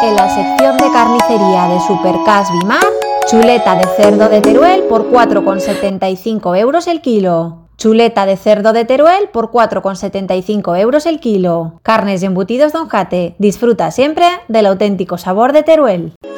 en la sección de carnicería de Supercas Bimar, chuleta de cerdo de Teruel por 4,75 euros el kilo. Chuleta de cerdo de Teruel por 4,75 euros el kilo. Carnes y embutidos Don Jate. Disfruta siempre del auténtico sabor de Teruel.